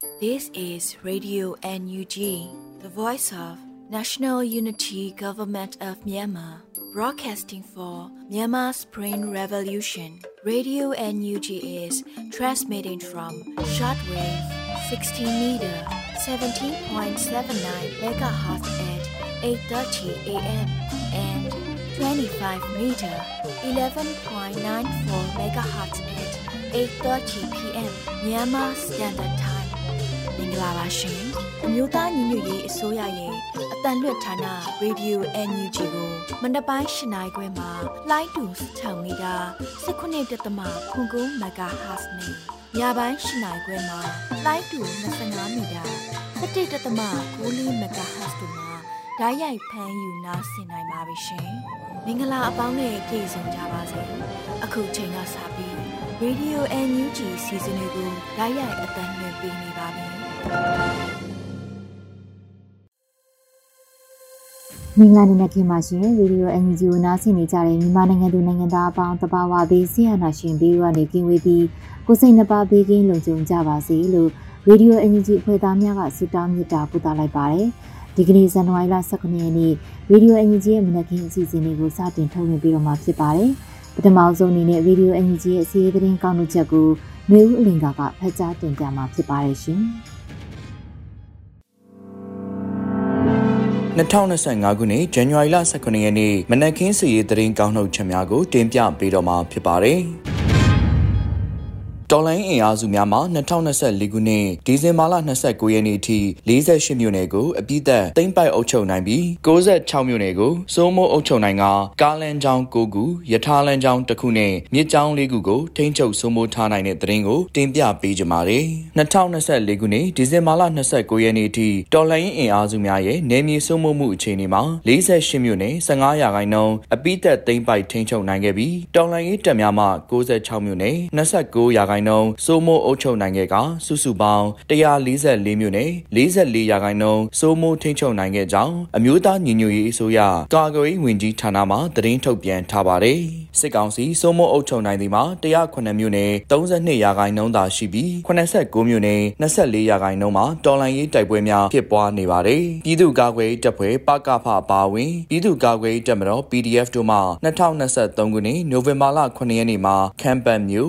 This is Radio NUG, the voice of National Unity Government of Myanmar, broadcasting for Myanmar Spring Revolution. Radio NUG is transmitting from shortwave 16 meter, 17.79 megahertz at 8:30 a.m. and 25 meter, 11.94 megahertz at 8:30 p.m. Myanmar Standard Time. မင်္ဂလာပါရှင်အမျိုးသားညီညွတ်ရေးအစိုးရရဲ့အတန်လွတ်ဌာန Radio NUG ကိုမနက်ပိုင်း၈နာရီခွဲမှာလိုင်းတူ6မီတာ19.9 MHz နဲ့ညပိုင်း၈နာရီခွဲမှာလိုင်းတူ25မီတာ17.9 MHz တို့မှာဓာတ်ရိုက်ဖမ်းယူနားဆင်နိုင်ပါပြီရှင်မင်္ဂလာအပေါင်းနဲ့ပြည့်စုံကြပါစေအခုချိန်ကစပြီး Radio NUG စီစဉ်လေးကိုဓာတ်ရိုက်အတန်လွှင့်ပေးနေပါပြီမင်္ဂလာနေ့ခင်ပါရှင်ရေဒီယို NUG ကိုနားဆင်နေကြတဲ့မြန်မာနိုင်ငံသူနိုင်ငံသားအပေါင်းတဘာဝဘေးဆရာနာရှင်ဘေးကနေကင်းဝေးပြီးကိုစိတ်နှပါဘေးကင်းလုံခြုံကြပါစေလို့ရေဒီယို NUG အဖွဲ့သားများကဆုတောင်းမေတ္တာပို့သလိုက်ပါတယ်ဒီကနေ့ဇန်နဝါရီလ18ရက်နေ့ရေဒီယို NUG ရဲ့မနက်ခင်းအစီအစဉ်လေးကိုစတင်ထုတ်လွှင့်ပေးတော့မှာဖြစ်ပါတယ်ပထမဆုံးအနေနဲ့ရေဒီယို NUG ရဲ့အစီအစဉ်သတင်းကောက်နှုတ်ချက်ကိုမျိုးဦးအလင်ကဖတ်ကြားတင်ပြမှာဖြစ်ပါတယ်ရှင် 2025ခုနှစ်ဇန်နဝါရီလ18ရက်နေ့မနက်ခင်းစီရေးသတင်းကောက်နှုတ်ချက်များကိုတင်ပြပေးတော့မှာဖြစ်ပါတယ်။တော်လိုင်းအင်အားစုများမှ2024ခုနှစ်ဒီဇင်ဘာလ29ရက်နေ့ထိ48မြို့နယ်ကိုအပြည့်သက်သိမ်းပိုက်အုပ်ချုပ်နိုင်ပြီး96မြို့နယ်ကိုစိုးမိုးအုပ်ချုပ်နိုင်ကကားလမ်းကြောင်း9ခုရထားလမ်းကြောင်း1ခုနဲ့မြစ်ကြောင်း4ခုကိုထိန်းချုပ်စိုးမိုးထားနိုင်တဲ့သတင်းကိုတင်ပြပေးကြပါမယ်။2024ခုနှစ်ဒီဇင်ဘာလ29ရက်နေ့ထိတော်လိုင်းအင်အားစုများရဲ့နယ်မြေစိုးမိုးမှုအခြေအနေမှာ48မြို့နယ်15ရာခိုင်နှုန်းအပြည့်သက်သိမ်းပိုက်ထိန်းချုပ်နိုင်ခဲ့ပြီးတော်လိုင်းရေးတပ်များမှ96မြို့နယ်29ရာခိုင်နှုန်းစိုးမိုးအုပ်ချုပ်နိုင်ခဲ့ကစုစုပေါင်း144မြို့နယ်44ရာခိုင်နှုန်းစိုးမိုးထိန်းချုပ်နိုင်ခဲ့ကြောင်းအမျိုးသားညီညွတ်ရေးအစိုးရကာကွယ်ရေးဝန်ကြီးဌာနမှသတင်းထုတ်ပြန်ထားပါတယ်။စစ်ကောင်စီစိုးမိုးအုပ်ချုပ်နိုင်သည်မှာ109မြို့နယ်32ရာခိုင်နှုန်းသာရှိပြီး89မြို့နယ်24ရာခိုင်နှုန်းမှာတော်လှန်ရေးတိုက်ပွဲများဖြစ်ပွားနေပါတယ်။ပြည်သူ့ကာကွယ်ရေးတပ်ဖွဲ့ပကဖအပါအဝင်ပြည်သူ့ကာကွယ်ရေးတပ်မတော် PDF တို့မှ2023ခုနှစ်နိုဝင်ဘာလ9ရက်နေ့မှာခမ်းပတ်မြို့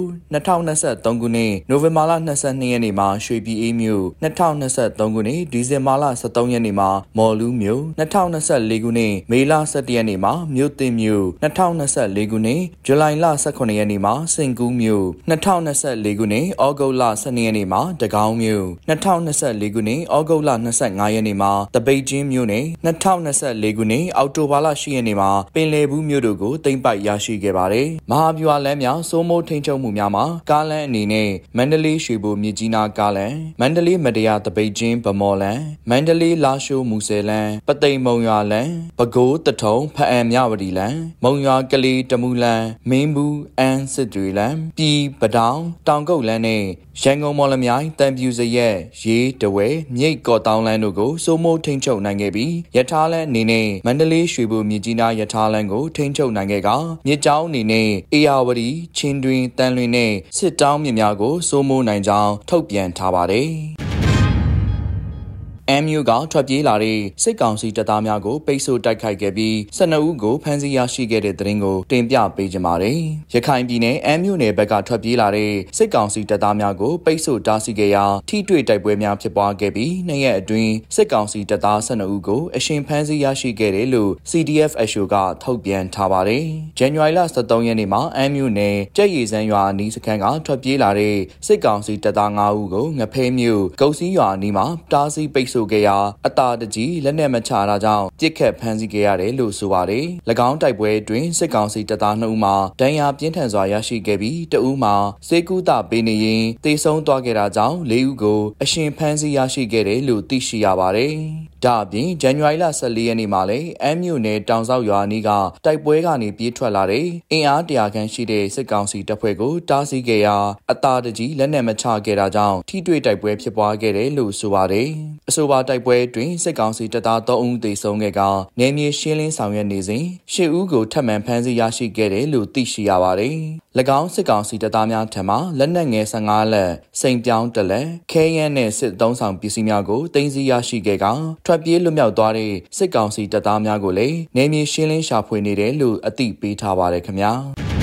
2023ခုနှစ်နိုဝင်ဘာလ22ရက်နေ့မှာရွှေပြည်အေးမြို့2023ခုနှစ်ဒီဇင်ဘာလ23ရက်နေ့မှာမော်လူးမြို့2024ခုနှစ်မေလ17ရက်နေ့မှာမြို့သစ်မြို့2024ခုနှစ်ဇူလိုင်လ18ရက်နေ့မှာစင်ကူးမြို့2024ခုနှစ်ဩဂုတ်လ12ရက်နေ့မှာတကောင်းမြို့2024ခုနှစ်ဩဂုတ်လ25ရက်နေ့မှာတပိတ်ချင်းမြို့နယ်2024ခုနှစ်အောက်တိုဘာလ10ရက်နေ့မှာပင်လယ်ဘူးမြို့တို့ကိုသိမ်းပိုက်ရရှိခဲ့ပါတယ်။မဟာဗျူဟာလမ်းများစိုးမိုးထိန်းချုပ်မှုများမှာကားလမ်းအနေနဲ့မန္တလေးရွှေဘိုမြစ်ကြီးနားကားလမ်းမန္တလေးမတရားတပိတ်ချင်းဗမော်လမ်းမန္တလေးလာရှိုးမူဆယ်လမ်းပသိမ်မုံရွာလမ်းပဲခူးတထုံဖအံမြဝတီလမ်းမုံရွာကလေးတမူလမ်းမင်းဘူးအန်းစစ်တွေလမ်းပြည်ပတောင်တောင်ကုတ်လမ်းနဲ့ရန်ကုန်မော်လမြိုင်တန်ပြူစရက်ရေးတဝဲမြိတ်ကော့တောင်းလမ်းတို့ကိုစိုးမိုးထိန်းချုပ်နိုင်ခဲ့ပြီးရထားလမ်းအနေနဲ့မန္တလေးရွှေဘိုမြစ်ကြီးနားရထားလမ်းကိုထိန်းချုပ်နိုင်ခဲ့ကမြစ်ကြောင်းအနေနဲ့အေယာဝတီချင်းတွင်တန်လွင်နဲ့စစ်တောင်းမြစ်များကိုစိုးမိုးနိုင်ကြောင်းထုတ်ပြန်ထားပါတယ်။ MU ကထွက်ပြေးလာတဲ့စစ်ကောင်စီတပ်သားများကိုပိတ်ဆို့တိုက်ခိုက်ခဲ့ပြီး12ဦးကိုဖမ်းဆီးရရှိခဲ့တဲ့သတင်းကိုတင်ပြပေးကြပါမယ်။ရခိုင်ပြည်နယ် MU နယ်ဘက်ကထွက်ပြေးလာတဲ့စစ်ကောင်စီတပ်သားများကိုပိတ်ဆို့တားဆီးခဲ့ရာထိတွေ့တိုက်ပွဲများဖြစ်ပွားခဲ့ပြီး2ရက်အတွင်းစစ်ကောင်စီတပ်သား12ဦးကိုအရှင်ဖမ်းဆီးရရှိခဲ့တယ်လို့ CDF SO ကထုတ်ပြန်ထားပါတယ်။ဇန်နဝါရီလ23ရက်နေ့မှာ MU နယ်ကြက်ရည်စန်းရွာအနီးစခန်းကထွက်ပြေးလာတဲ့စစ်ကောင်စီတပ်သား9ဦးကိုငဖဲမြို့ကုတ်စီးရွာအနီးမှာတားဆီးပိတ်ဆို့ခဲ့ရာအတာတကြီးလက်နက်မချတာကြောင့်ပြစ်ခတ်ဖမ်းဆီးခဲ့ရတယ်လို့ဆိုပါတယ်။၎င်းတိုက်ပွဲအတွင်းစစ်ကောင်စီတပ်သား2ဦးမှာဒဏ်ရာပြင်းထန်စွာရရှိခဲ့ပြီးတဦးမှာစေကူတာပေးနေရင်တေဆုံးသွားခဲ့တာကြောင့်4ဦးကိုအရှင်ဖမ်းဆီးရရှိခဲ့တယ်လို့သိရှိရပါတယ်။ဒါအပြင်ဇန်နဝါရီလ14ရက်နေ့မှာလည်းမြို့နယ်တောင်ဆောက်ရွာအနီးကတိုက်ပွဲကနေပြေးထွက်လာတဲ့အင်အား100ခန့်ရှိတဲ့စစ်ကောင်စီတပ်ဖွဲ့ကိုတားဆီးခဲ့ရာအတာတကြီးလက်နက်မချခဲ့တာကြောင့်ထိတွေ့တိုက်ပွဲဖြစ်ပွားခဲ့တယ်လို့ဆိုပါတယ်။အဆိုပါတိုက်ပွဲတွင်စစ်ကောင်စီတပ်သား3ဦးသေဆုံးခဲ့ကနယ်မြေရှင်းလင်းဆောင်ရွက်နေစဉ်10ဦးကိုထပ်မံဖမ်းဆီးရရှိခဲ့တယ်လို့သိရှိရပါတယ်။၎င်းစစ်ကောင်စီတပ်သားများထံမှလက်နက်ငယ်15လက်စိန်ပြောင်းတလက်ခဲယမ်းနဲ့စစ်သုံးဆောင်ပစ္စည်းများကိုတင်စီရရှိခဲ့ကထွက်ပြေးလွတ်မြောက်သွားတဲ့စစ်ကောင်စီတပ်သားများကိုလည်းနယ်မြေရှင်းလင်းရှာဖွေနေတယ်လို့အသိပေးထားပါတယ်ခင်ဗျာ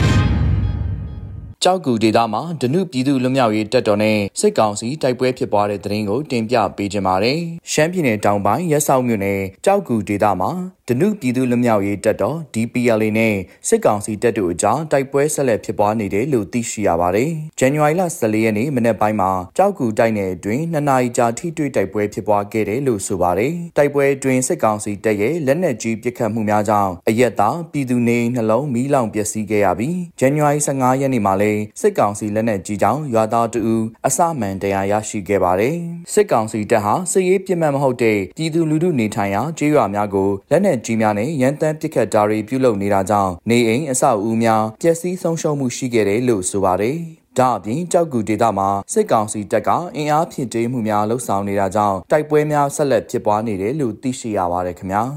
ကြောက်ကူဒေသမှာဒနုပြည်သူလွတ်မြောက်ရေးတပ်တော်နဲ့စစ်ကောင်စီတိုက်ပွဲဖြစ်ပွားတဲ့သတင်းကိုတင်ပြပေးကြပါမယ်။ရှမ်းပြည်နယ်တောင်ပိုင်းရက်စောက်မြို့နယ်ကြောက်ကူဒေသမှာဒနုပြည်သူလွတ်မြောက်ရေးတပ်တော် DPLA နဲ့စစ်ကောင်စီတပ်တို့အကြားတိုက်ပွဲဆက်လက်ဖြစ်ပွားနေတယ်လို့သိရှိရပါတယ်။ဇန်နဝါရီလ14ရက်နေ့မနက်ပိုင်းမှာကြောက်ကူတိုက်နယ်အတွင်း2နာရီကြာထိတွေ့တိုက်ပွဲဖြစ်ပွားခဲ့တယ်လို့ဆိုပါတယ်။တိုက်ပွဲအတွင်းစစ်ကောင်စီတပ်ရဲ့လက်နက်ကြီးပစ်ခတ်မှုများကြောင့်အရက်သားပြည်သူနေနှလုံးမီးလောင်ပျက်စီးခဲ့ရပြီးဇန်နဝါရီ15ရက်နေ့မှာလည်းစစ်ကောင်စီလက်နက်ကြီးကြောင့်ရွာသားတူအစမှန်တရားရရှိခဲ့ပါတယ်။စစ်ကောင်စီတပ်ဟာစစ်ရေးပြစ်မှတ်မဟုတ်တဲ့ပြည်သူလူထုနေထိုင်ရာကျေးရွာများကိုလက်နက်ကြီးများနဲ့ရန်တမ်းပစ်ခတ်တာတွေပြုလုပ်နေတာကြောင့်နေအိမ်အဆောက်အဦများပျက်စီးဆုံးရှုံးမှုရှိခဲ့တယ်လို့ဆိုပါတယ်။ဒါအပြင်ကြောက်ကူဒေသမှာစစ်ကောင်စီတပ်ကအင်အားဖြည့်တင်းမှုများလှုပ်ဆောင်နေတာကြောင့်တိုက်ပွဲများဆက်လက်ဖြစ်ပွားနေတယ်လို့သိရှိရပါတယ်ခင်ဗျာ။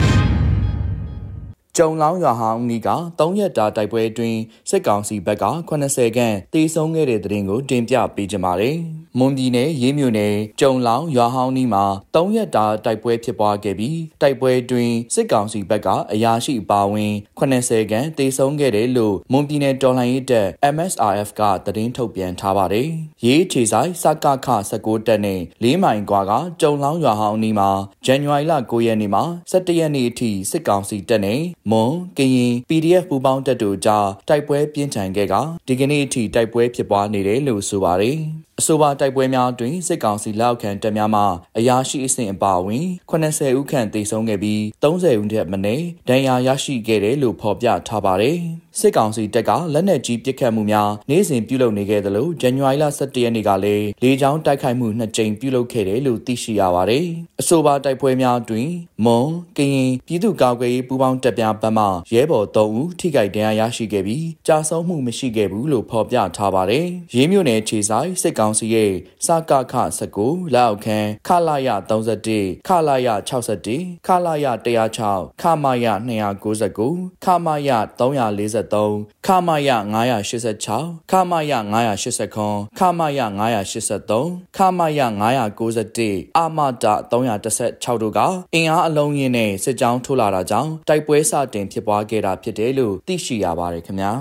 ကျုံလောင်းရွာဟောင်းနီးက3ရက်တာတိုက်ပွဲအတွင်းစစ်ကောင်စီဘက်က80ခန့်တေဆုံးခဲ့တဲ့တဲ့တင်ကိုတင်ပြပေးကြပါမယ်။မွန်ပြည်နယ်ရေးမြို့နယ်ကျုံလောင်းရွာဟောင်းနီးမှာ3ရက်တာတိုက်ပွဲဖြစ်ပွားခဲ့ပြီးတိုက်ပွဲအတွင်းစစ်ကောင်စီဘက်ကအရာရှိအပါအဝင်80ခန့်တေဆုံးခဲ့တယ်လို့မွန်ပြည်နယ်တော်လှန်ရေးတပ် MSRF ကသတင်းထုတ်ပြန်ထားပါတယ်။ရေးခြေဆိုင်စကခ19တပ်နဲ့4မိုင်ကွာကကျုံလောင်းရွာဟောင်းနီးမှာဇန်နဝါရီလ9ရက်နေ့မှာ17ရက်နေ့အထိစစ်ကောင်စီတပ်နဲ့မွန်ကရင် PDF ပူးပေါင်းတပ်တို့ကြားတိုက်ပွဲပြင်းထန်ခဲ့ကဒီကနေ့အထိတိုက်ပွဲဖြစ်ပွားနေတယ်လို့ဆိုပါတယ်။အဆိုပါတိုက်ပွဲများတွင်စစ်ကောင်စီလက်အောက်ခံတပ်များမှအရာရှိအဆင့်အပါအဝင်80ဦးခန့်သေဆုံးခဲ့ပြီး30ဦးထက်မနည်းဒဏ်ရာရရှိခဲ့တယ်လို့ဖော်ပြထားပါတယ်။စစ်ကောင်စီတပ်ကလက်နက်ကြီးပစ်ခတ်မှုများနေ့စဉ်ပြုလုပ်နေခဲ့သလိုဇန်နဝါရီလ17ရက်နေ့ကလည်းလေကြောင်းတိုက်ခိုက်မှု2ကြိမ်ပြုလုပ်ခဲ့တယ်လို့သိရှိရပါတယ်။အဆိုပါတိုက်ပွဲများတွင်မွန်ကရင်ပြည်သူ့ကာကွယ်ရေးပူးပေါင်းတပ်များဘက်မှရဲဘော်3ဦးထိခိုက်ဒဏ်ရာရရှိခဲ့ပြီးကြာဆုံးမှုမရှိခဲ့ဘူးလို့ဖော်ပြထားပါတယ်။ရေးမြို့နယ်ခြေဆိုင်စစ်ကောင်စီရဲ့စကခ19လက်အောက်ခံခလာရ31ခလာရ61ခလာရ106ခမရ299ခမရ343ခမရ986ခမရ980ခမရ983ခမရ991အမတာ316တို့ကအင်အားအလုံးရင်းနဲ့စစ်ကြောင်းထိုးလာတာကြောင့်တိုက်ပွဲစတင်ဖြစ်ပွားခဲ့တာဖြစ်တယ်လို့သိရှိရပါတယ်ခင်ဗျာ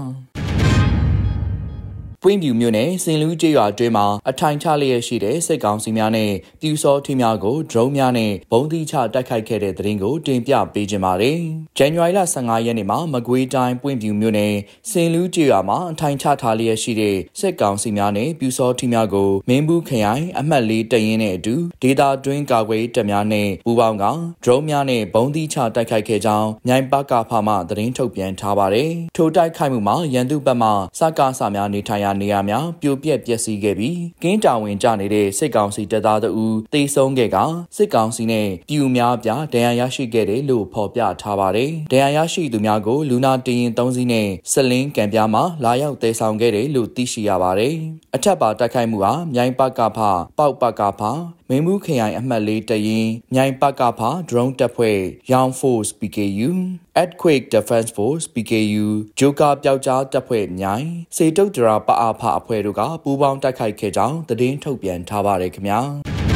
ပွင့်ပြူမြို့နယ်စင်လူးကျေးရွာအတွင်းမှာအထိုင်ချလျက်ရှိတဲ့စစ်ကောင်စီများနဲ့ပြူစောထီးများကိုဒရုန်းများနဲ့ဘုံသီးချတိုက်ခိုက်ခဲ့တဲ့တဲ့တင်ကိုတင်ပြပေးကြပါမယ်။ဇန်နဝါရီလ15ရက်နေ့မှာမကွေးတိုင်းပွင့်ပြူမြို့နယ်စင်လူးကျေးရွာမှာအထိုင်ချထားလျက်ရှိတဲ့စစ်ကောင်စီများနဲ့ပြူစောထီးများကိုမင်းဘူးခရိုင်အမှတ်4တရင်နဲ့အတူဒေတာတွင်းကာကွယ်တပ်များနဲ့ပူးပေါင်းကဒရုန်းများနဲ့ဘုံသီးချတိုက်ခိုက်ခဲ့ကြောင်းမြိုင်ပကဖမှသတင်းထုတ်ပြန်ထားပါတယ်။ထိုတိုက်ခိုက်မှုမှာရန်သူဘက်မှစကားစများနေထိုင်ရာနေရာများပြိုပြက်ပျက်စီးခဲ့ပြီးကင်းတာဝန်ကျနေတဲ့စစ်ကောင်စီတပ်သားတို့တေဆုံးခဲ့ကစစ်ကောင်စီနဲ့ပြူများပြဒဏ်ရာရရှိခဲ့တယ်လို့ဖော်ပြထားပါတယ်။ဒဏ်ရာရရှိသူများကိုလူနာတင်ရင်3စီးနဲ့စလင်းကံပြားမှာလာရောက်တေဆောင်ခဲ့တယ်လို့သိရှိရပါတယ်။အထက်ပါတိုက်ခိုက်မှုဟာမြိုင်ပကဖပေါက်ပကဖမင်းဘူးခရိုင်အမှတ်4တရင်မြိုင်ပကဖ drone တပ်ဖွဲ့ Young Force PKU Earthquake Defense Force PKU ဂျိုကာပျောက်ကြားတပ်ဖွဲ့မြိုင်စေတုတ်တရာပအားဖအဖွဲ့တို့ကပူးပေါင်းတိုက်ခိုက်ခဲ့ကြောင်းသတင်းထုတ်ပြန်ထားပါတယ်ခင်ဗျာ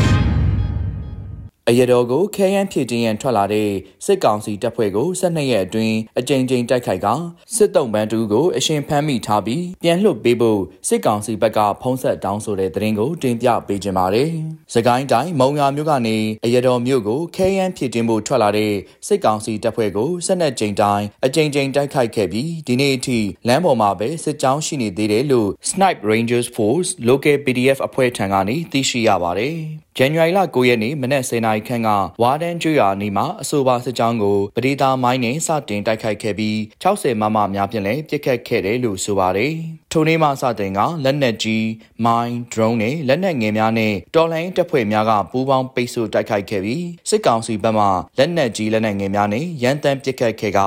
အရတော်ကိုခဲယမ်းဖြည့်တင်းရန်ထွက်လာတဲ့စစ်ကောင်စီတပ်ဖွဲ့ကို12ရက်အတွင်းအကြိမ်ကြိမ်တိုက်ခိုက်ကစစ်တုံးပန်းတူကိုအရှင်ဖမ်းမိထားပြီးပြန်လွှတ်ပေးဖို့စစ်ကောင်စီဘက်ကဖုံးဆက်တောင်းဆိုတဲ့သတင်းကိုတင်ပြပေးကြပါမယ်။စကိုင်းတိုင်းမုံရွာမြို့ကနေအရတော်မြို့ကိုခဲယမ်းဖြည့်တင်းဖို့ထွက်လာတဲ့စစ်ကောင်စီတပ်ဖွဲ့ကို12ကြိမ်တိုင်းအကြိမ်ကြိမ်တိုက်ခိုက်ခဲ့ပြီးဒီနေ့အထိလမ်းပေါ်မှာပဲစစ်ကြောင်းရှိနေသေးတယ်လို့ Snipe Rangers Force Local PDF အဖွဲ့ထံကနေသိရှိရပါတယ်။ဇန်နဝါရီလ9ရက်နေ့မနက်10:00နာရီခန့်ကဝါဒန်ကျွော်နီမှာအဆိုပါစစ်ကြောင်းကိုပဒေသာမိုင်းနဲ့စတင်တိုက်ခိုက်ခဲ့ပြီး60မမများဖြင့်လည်းပစ်ခတ်ခဲ့တယ်လို့ဆိုပါတယ်။ထိုနေ့မှစတင်ကလက်နက်ကြီးမိုင်းဒရုန်းနဲ့လက်နက်ငယ်များနဲ့တော်လှန်ရေးတပ်ဖွဲ့များကပူးပေါင်းပိတ်ဆို့တိုက်ခိုက်ခဲ့ပြီးစစ်ကောင်စီဘက်မှလက်နက်ကြီးလက်နက်ငယ်များနဲ့ရန်တမ်းပစ်ခတ်ခဲ့က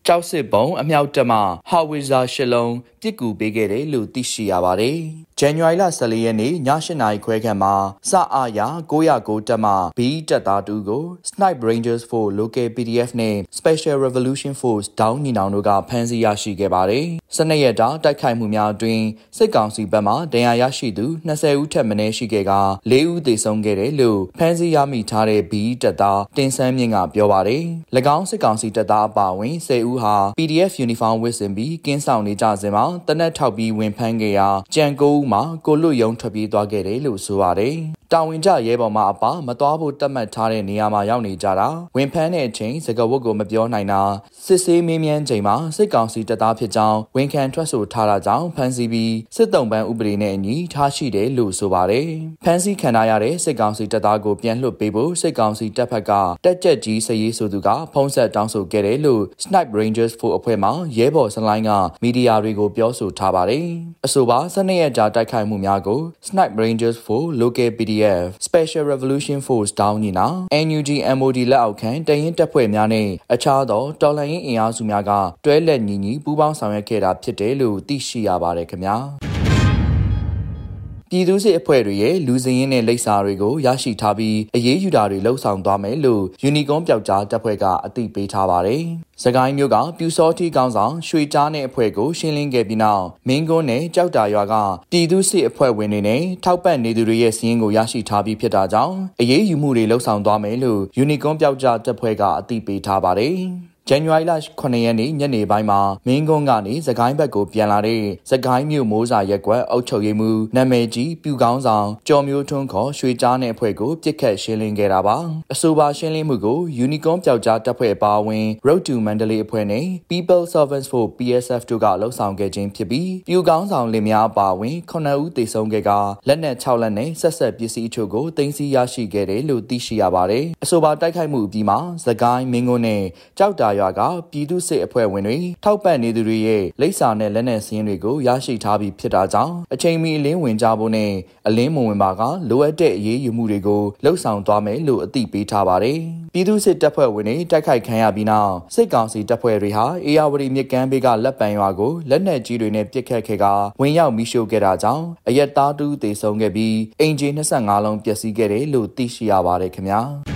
ကြောက်စစ်ပုံအမြောက်တပ်မှဟာဝီဇာ၈လုံးပြစ်ကူပေးခဲ့တယ်လို့သိရှိရပါတယ်။ဇန်နဝါရီလ14ရက်နေ့ည8နာရီခွဲခန့်မှာစအားရ909တပ်မှ B တပ်သားတူကို Snipe Rangers 4 Local PDF နဲ့ Special Revolution Force ဒေါင်းညီနောင်တို့ကဖမ်းဆီးရရှိခဲ့ပါတယ်။12ရက်တာတိုက်ခိုက်မှုများအတွင်းစစ်ကောင်စီဘက်မှဒဏ်ရာရရှိသူ20ဦးထက်မနည်းရှိခဲ့က4ဦးသေဆုံးခဲ့တယ်လို့ဖမ်းဆီးရမိထားတဲ့ B တပ်သားတင်ဆန်းမြင့်ကပြောပါတယ်။၎င်းစစ်ကောင်စီတပ်သားအပါအဝင်10ဦးဟာ PDF Uniform ဝတ်ဆင်ပြီးကင်းဆောင်နေကြစဉ်မှာတနက်ထောက်ပြီးဝင်ဖမ်းခဲ့ရာကြံ9ဦးမှာကိုလွတ်ရုံထွက်ပြေးသွားခဲ့တယ်လို့ဆိုပါတယ်။တာဝန်ကျရဲဘော်မှအပါမသွားဖို့တတ်မှတ်ထားတဲ့နေရာမှာရောက်နေကြတာဝင်ဖမ်းတဲ့အချိန်စကားဝတ်ကိုမပြောနိုင်တာစစ်ဆေးမေးမြန်းချိန်မှာစစ်ကောင်စီတပ်သားဖြစ်ကြောင်းဝန်ခံထွက်ဆိုထားတာကြောင့်ဖမ်းဆီးပြီးစစ်တုံးပန်းဥပဒေနဲ့အညီထားရှိတယ်လို့ဆိုပါတယ်။ဖမ်းဆီးခံရတဲ့စစ်ကောင်စီတပ်သားကိုပြန်လွှတ်ပေးဖို့စစ်ကောင်စီတပ်ဖက်ကတက်ကြက်ကြီးစရေးဆိုသူကဖုံးဆက်တောင်းဆိုခဲ့တယ်လို့ Snipe Rangers 4အဖွဲ့မှရဲဘော်စလိုင်းကမီဒီယာတွေကိုပြောဆိုထားပါတယ်။အဆိုပါ12ရက်ကြာတိုက်ခိုက်မှုများကို Snipe Rangers 4 Local PDF Special Revolution Force ဒေါင်းညီနောင် NUG MOD လက်အောက်ခံတရင်တပ်ဖွဲ့များနဲ့အခြားသောတော်လှန်ရေးအင်အားစုများကတွဲလက်ညီညီပူးပေါင်းဆောင်ရွက်ခဲ့တာဖြစ်တယ်လို့သိရှိရပါတယ်ခင်ဗျာပြည်သူ့စစ်အဖွဲ့တွေရဲ့လူစည်ရင်းနဲ့လိပ်စာတွေကိုရရှိထားပြီးအရေးယူတာတွေလှုပ်ဆောင်သွားမယ်လို့ယူနီကွန်ပျောက်ကြားတပ်ဖွဲ့ကအသိပေးထားပါတယ်။စကိုင်းမြို့ကပြူစောတိကောင်းဆောင်ရွှေကြားနဲ့အဖွဲ့ကိုရှင်းလင်းခဲ့ပြီးနောက်မင်းကွန်းနဲ့ကြောက်တာရွာကပြည်သူ့စစ်အဖွဲ့ဝင်တွေနဲ့ထောက်ပံ့နေသူတွေရဲ့စီးရင်ကိုရရှိထားပြီးဖြစ်တာကြောင့်အရေးယူမှုတွေလှုပ်ဆောင်သွားမယ်လို့ယူနီကွန်ပျောက်ကြားတပ်ဖွဲ့ကအသိပေးထားပါတယ်။ဇန်နဝါရီလ9ရက်နေ့ညနေပိုင်းမှာမင်းကုန်းကနေစကိုင်းဘက်ကိုပြန်လာတဲ့စကိုင်းမြို့မိုးစာရက်ကွက်အုပ်ချုပ်ရေးမှူးနာမည်ကြီးပြူကောင်းဆောင်ကျော်မျိုးထွန်းခေါ်ရွှေကြားနဲ့အဖွဲ့ကိုပြစ်ခတ်ရှင်းလင်းခဲ့တာပါအဆိုပါရှင်းလင်းမှုကိုယူနီကွန်ပျောက်ကြားတပ်ဖွဲ့ပါဝင် Road to Mandalay အဖွဲ့နဲ့ People Servants for PSF တို့ကလှုပ်ဆောင်ခဲ့ခြင်းဖြစ်ပြီးပြူကောင်းဆောင်လင်များပါဝင်9ဦးသေဆုံးခဲ့ကလက်နက်6လက်နဲ့ဆက်ဆက်ပစ္စည်းအချို့ကိုတင်စီရရှိခဲ့တယ်လို့သိရှိရပါတယ်အဆိုပါတိုက်ခိုက်မှုအပြီးမှာစကိုင်းမင်းကုန်းနဲ့ကြောက်တာရွာကပြည်သူ့စစ်အဖွဲ့ဝင်တွေထောက်ပံ့နေသူတွေရဲ့လိပ်စာနဲ့လက်နက်စည်းတွေကိုရရှိထားပြီးဖြစ်တာကြောင့်အချိန်မီအလင်းဝင်ကြဖို့နဲ့အလင်းမဝင်ပါကလိုအပ်တဲ့အရေးယူမှုတွေကိုလှုပ်ဆောင်သွားမယ်လို့အသိပေးထားပါတယ်။ပြည်သူ့စစ်တပ်ဖွဲ့ဝင်တွေတိုက်ခိုက်ခံရပြီးနောက်စစ်ကောင်စီတပ်ဖွဲ့တွေဟာအေယာဝတီမြစ်ကမ်းဘေးကလက်ပံရွာကိုလက်နက်ကြီးတွေနဲ့ပစ်ခတ်ခဲ့ကဝင်ရောက်မိရှို့ခဲ့တာကြောင့်အရက်သားတူသေဆုံးခဲ့ပြီးအင်ဂျီ25လုံးပျက်စီးခဲ့တယ်လို့သိရှိရပါတယ်ခင်ဗျာ။